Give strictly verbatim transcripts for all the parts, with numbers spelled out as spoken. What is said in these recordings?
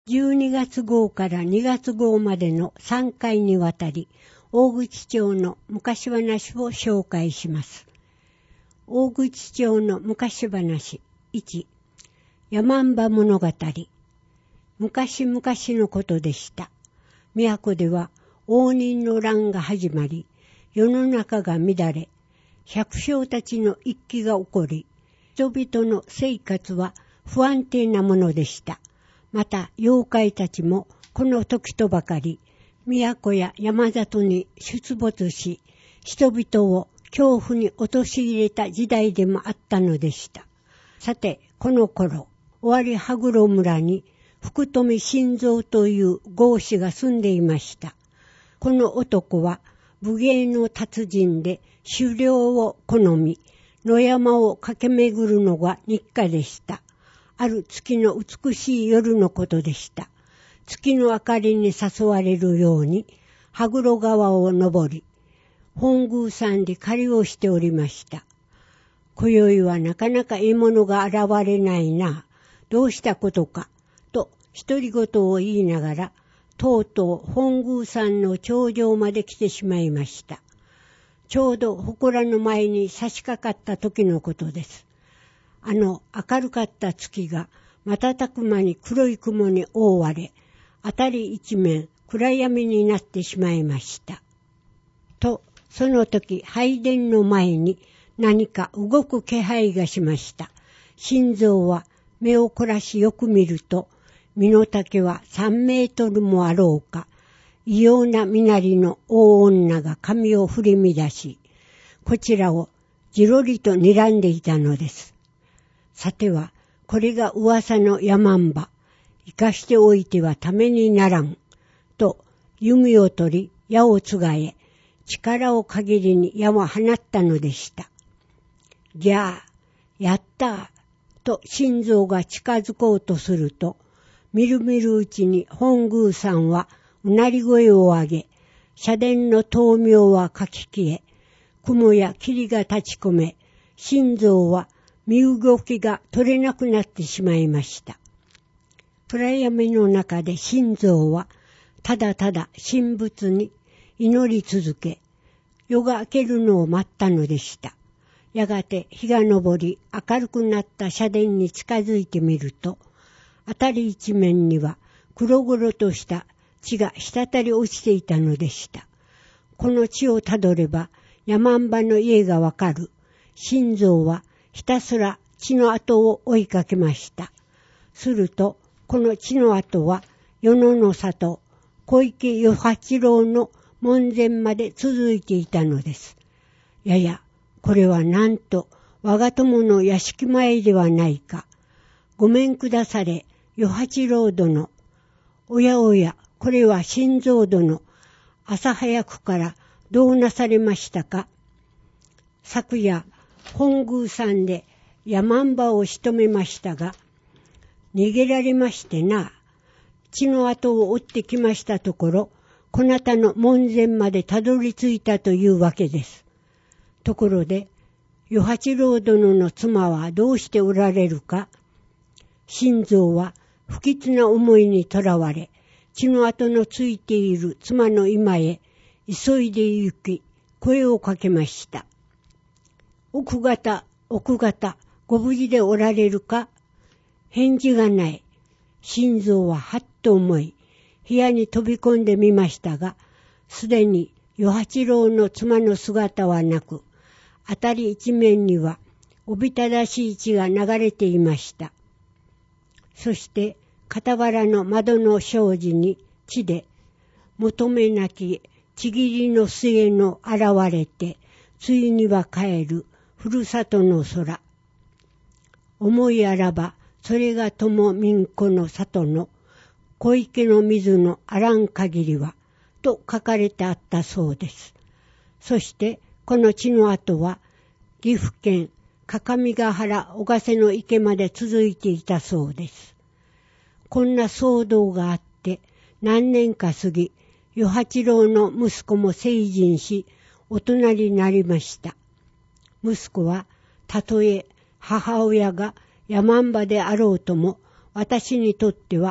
じゅうにがつごうからにがつごうまでのさんかいにわたり、大口町の昔話を紹介します。大口町の昔話いち、山姥物語。昔々のことでした。都では応仁の乱が始まり、世の中が乱れ、百姓たちの一揆が起こり、人々の生活は不安定なものでした。また妖怪たちもこの時とばかり都や山里に出没し、人々を恐怖に陥れた時代でもあったのでした。さてこの頃、尾張羽黒村に福富新蔵という豪士が住んでいました。この男は武芸の達人で狩猟を好み、野山を駆け巡るのが日課でした。ある月の美しい夜のことでした。月の明かりに誘われるように、羽黒川を登り、本宮さんで狩りをしておりました。今宵はなかなか獲物が現れないな、どうしたことか、と独り言を言いながら、とうとう本宮さんの頂上まで来てしまいました。ちょうど祠の前に差し掛かった時のことです。あの明るかった月が瞬く間に黒い雲に覆われ、辺り一面暗闇になってしまいました。と、その時拝殿の前に何か動く気配がしました。新蔵は目を凝らしよく見ると、身の丈はさんメートルもあろうか、異様な身なりの大女が髪を振り乱し、こちらをじろりと睨んでいたのです。さては、これが噂の山姥、生かしておいてはためにならん、と弓を取り矢をつがえ、力を限りに矢を放ったのでした。ぎゃー、やったー、と新蔵が近づこうとすると、みるみるうちに本宮さんはうなり声を上げ、社殿の灯明はかき消え、雲や霧が立ち込め、新蔵は身動きが取れなくなってしまいました。暗闇の中で新蔵はただただ神仏に祈り続け、夜が明けるのを待ったのでした。やがて日が昇り明るくなった社殿に近づいてみると、辺り一面には黒々とした血が滴り落ちていたのでした。この血をたどれば山姥の家がわかる。新蔵はひたすら血の跡を追いかけました。すると、この血の跡は、与野の里、小池与八郎の門前まで続いていたのです。やや、これはなんと、我が友の屋敷前ではないか。ごめんくだされ、与八郎殿。おやおや、これは新蔵殿。朝早くからどうなされましたか。昨夜、本宮さんで山姥を仕留めましたが、逃げられましてな。血の跡を追ってきましたところ、こなたの門前までたどり着いたというわけです。ところで、与八郎殿の妻はどうしておられるか。新蔵は不吉な思いにとらわれ、血の跡のついている妻の居間へ急いで行き、声をかけました。奥方、奥方、ご無事でおられるか。返事がない。新蔵ははっと思い、部屋に飛び込んでみましたが、すでに与八郎の妻の姿はなく、あたり一面にはおびただしい血が流れていました。そして傍らの窓の障子に血で、求めなきちぎりの末の現れて、ついには帰るふるさとの空。思いあらば、それが友民子の里の小池の水のあらん限りは、と書かれてあったそうです。そして、この血の跡は、岐阜県各務原小ヶ瀬の池まで続いていたそうです。こんな騒動があって、何年か過ぎ、与八郎の息子も成人し、大人になりました。息子は、たとえ母親が山姥であろうとも、私にとっては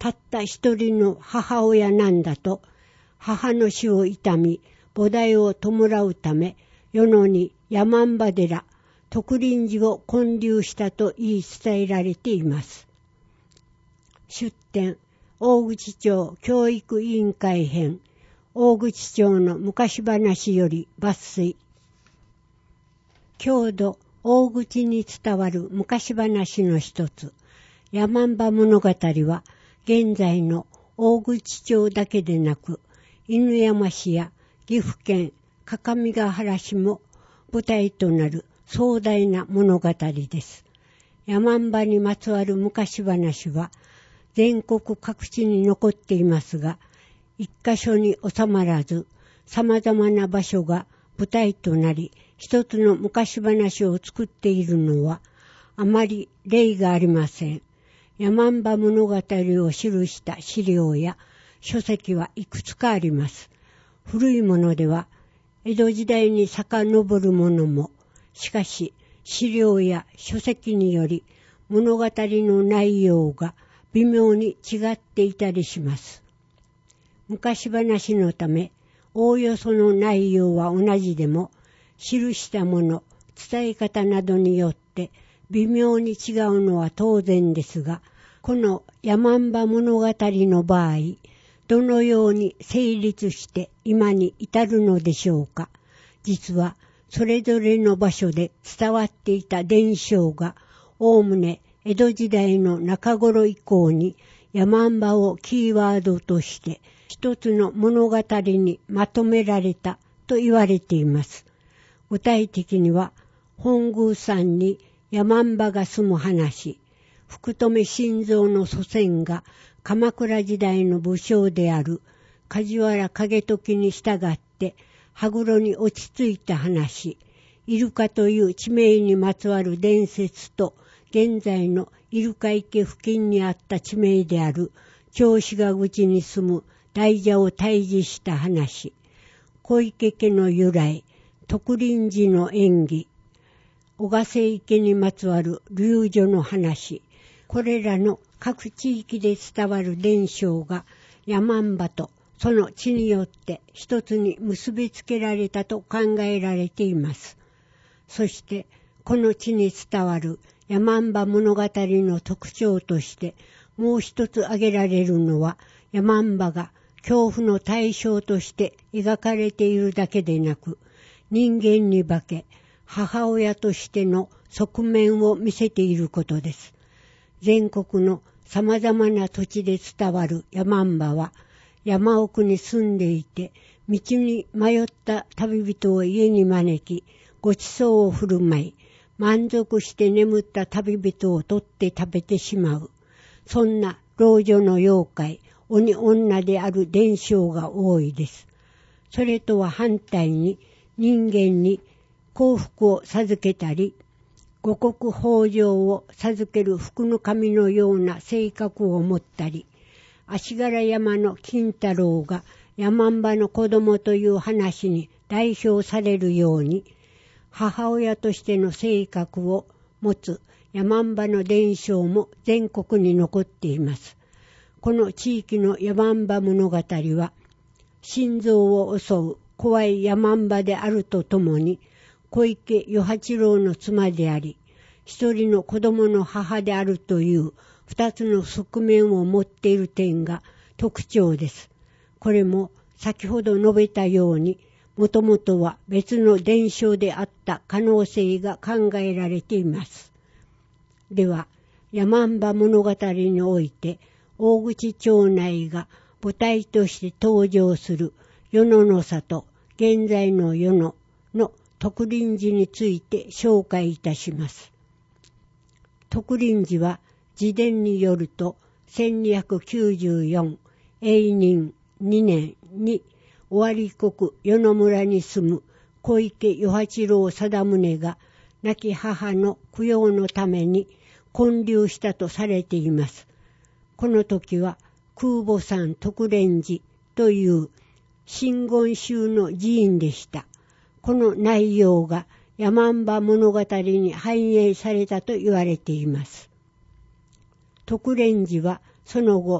たった一人の母親なんだと、母の死を悼み、菩提を弔うため、与野に山姥寺、徳林寺を建立したと言い伝えられています。出典、大口町教育委員会編、大口町の昔話より抜粋。郷土、大口に伝わる昔話の一つ、山姥物語は、現在の大口町だけでなく、犬山市や岐阜県各務原市も舞台となる壮大な物語です。山姥にまつわる昔話は、全国各地に残っていますが、一箇所に収まらず、様々な場所が舞台となり、一つの昔話を作っているのは、あまり例がありません。山姥物語を記した資料や書籍はいくつかあります。古いものでは、江戸時代に遡るものも、しかし資料や書籍により物語の内容が微妙に違っていたりします。昔話のため、おおよその内容は同じでも、記したもの、伝え方などによって微妙に違うのは当然ですが、この山姥物語の場合、どのように成立して今に至るのでしょうか。実は、それぞれの場所で伝わっていた伝承が、おおむね江戸時代の中頃以降に山姥をキーワードとして一つの物語にまとめられたと言われています。具体的には、本宮山に山姥が住む話、福留新蔵の祖先が鎌倉時代の武将である梶原景時に従って羽黒に落ち着いた話、イルカという地名にまつわる伝説と、現在のイルカ池付近にあった地名である銚子ヶ口に住む大蛇を退治した話、小池家の由来、徳林寺の演技、小ヶ瀬池にまつわる流女の話、これらの各地域で伝わる伝承が山姥とその地によって一つに結びつけられたと考えられています。そしてこの地に伝わる山姥物語の特徴としてもう一つ挙げられるのは、山姥が恐怖の対象として描かれているだけでなく、人間に化け母親としての側面を見せていることです。全国の様々な土地で伝わる山姥は、山奥に住んでいて、道に迷った旅人を家に招き、ごちそうを振る舞い、満足して眠った旅人を取って食べてしまう。そんな老女の妖怪、鬼女である伝承が多いです。それとは反対に、人間に幸福を授けたり、五穀豊穣を授ける福の神のような性格を持ったり、足柄山の金太郎が山姥の子供という話に代表されるように、母親としての性格を持つ山姥の伝承も全国に残っています。この地域の山姥物語は、心臓を襲う怖い山姥であるとともに、小池与八郎の妻であり、一人の子供の母であるという二つの側面を持っている点が特徴です。これも先ほど述べたように、もともとは別の伝承であった可能性が考えられています。では、山姥物語において、大口町内が母体として登場する与野の里、現在の与野の徳林寺について紹介いたします。徳林寺は自伝によるとせんにひゃくきゅうじゅうよん永仁にねんに尾張国与野村に住む小池与八郎貞宗が亡き母の供養のために建立したとされています。この時は空母山徳蓮寺という真言宗の寺院でした。この内容が山姥物語に反映されたと言われています。徳蓮寺はその後、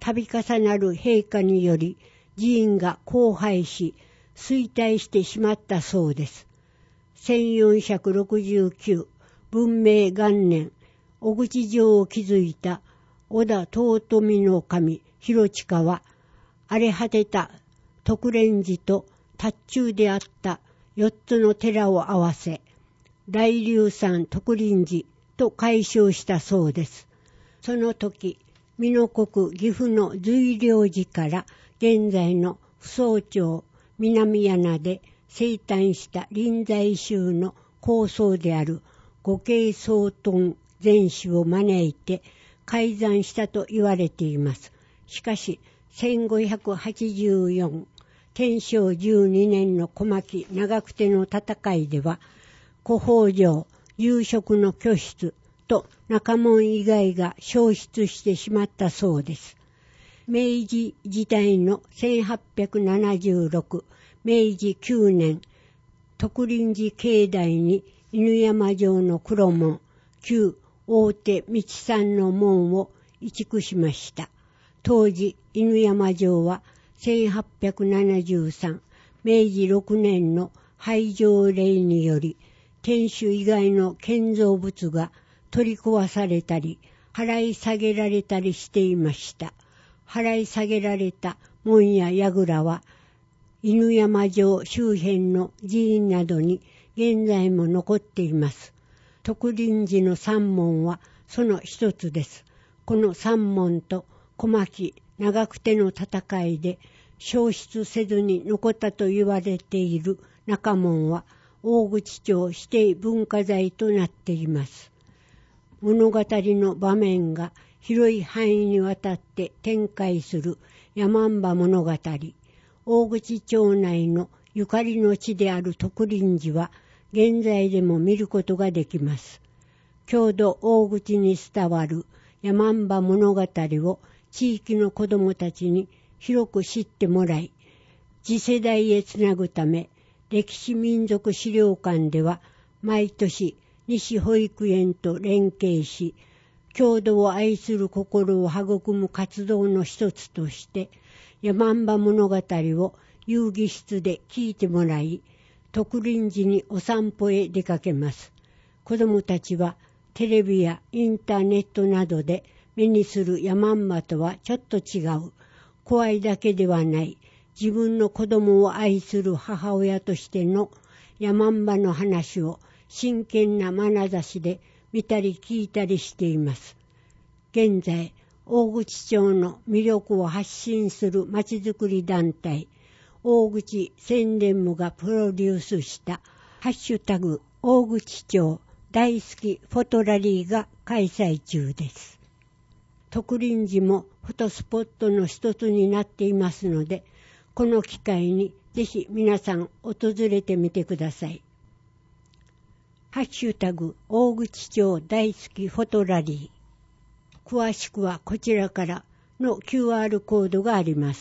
度重なる陛下により寺院が荒廃し衰退してしまったそうです。せんよんひゃくろくじゅうきゅう文明元年、小口城を築いた織田遠見の神広親は、荒れ果てた徳蓮寺と達中であった四つの寺を合わせ、大龍山徳林寺と改称したそうです。その時、美濃国岐阜の随良寺から現在の扶桑町南柳で生誕した臨済宗の高僧である五慶宗敦禅師を招いて開山したと言われています。しかし、せんごひゃくはちじゅうよん、天正じゅうにねんの小牧長久手の戦いでは、古北条夕食の居室と中門以外が消失してしまったそうです。明治時代のせんはっぴゃくななじゅうろく、明治きゅうねん、徳林寺境内に犬山城の黒門、旧大手道三の門を移築しました。当時、犬山城はせんはっぴゃくななじゅうさん、明治ろくねんの廃城令により、天守以外の建造物が取り壊されたり、払い下げられたりしていました。払い下げられた門や櫓は、犬山城周辺の寺院などに現在も残っています。徳林寺の三門はその一つです。この三門と小牧長久手の戦いで消失せずに残ったと言われている中門は大口町指定文化財となっています。物語の場面が広い範囲にわたって展開する山姥物語。大口町内のゆかりの地である徳林寺は現在でも見ることができます。郷土大口に伝わる山姥物語を地域の子どもたちに広く知ってもらい、次世代へつなぐため、歴史民族資料館では毎年西保育園と連携し、郷土を愛する心を育む活動の一つとして、山姥物語を遊戯室で聞いてもらい、徳林寺にお散歩へ出かけます。子どもたちはテレビやインターネットなどで目にする山姥とはちょっと違う、怖いだけではない、自分の子供を愛する母親としての山姥の話を真剣な眼差しで見たり聞いたりしています。現在、大口町の魅力を発信するまちづくり団体、大口宣伝部がプロデュースしたハッシュタグ大口町大好きフォトラリーが開催中です。徳林寺もフォトスポットの一つになっていますので、この機会にぜひ皆さん訪れてみてください。ハッシュタグ大口町大好きフォトラリー。詳しくはこちらからの キューアール コードがあります。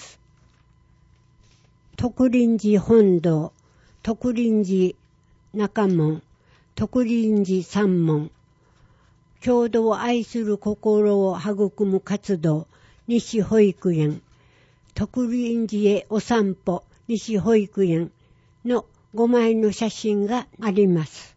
徳林寺本堂、徳林寺中門、徳林寺三門、郷土を愛する心を育む活動、西保育園、徳林寺へお散歩、西保育園のごまいの写真があります。